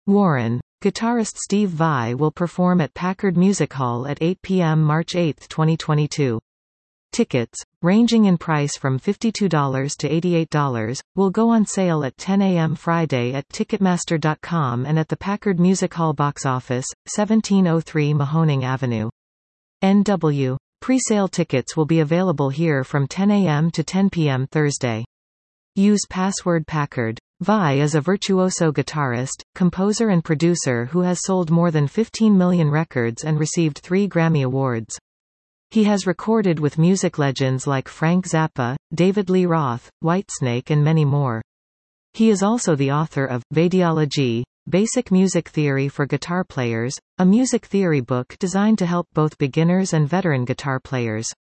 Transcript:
Warren. Guitarist Steve Vai will perform at Packard Music Hall at 8 p.m. March 8, 2022. Tickets, ranging in price from $52 to $88, will go on sale at 10 a.m. Friday at Ticketmaster.com and at the Packard Music Hall box office, 1703 Mahoning Avenue. NW. Pre-sale tickets will be available here from 10 a.m. to 10 p.m. Thursday. Use password Packard. Vai is a virtuoso guitarist, composer and producer who has sold more than 15 million records and received 3 Grammy Awards. He has recorded with music legends like Frank Zappa, David Lee Roth, Whitesnake and many more. He is also the author of Vadiology, Basic Music Theory for Guitar Players, a music theory book designed to help both beginners and veteran guitar players.